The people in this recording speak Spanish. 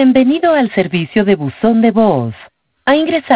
Bienvenido al servicio de buzón de voz. Ha ingresado